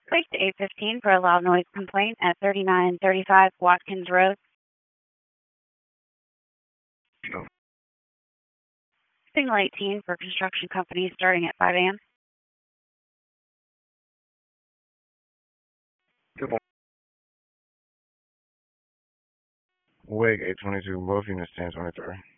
Place to 815 for a loud noise complaint at 3935 Watkins Road. No. Signal 18 for construction company starting at 5 a.m. Wake 822, both units 1023.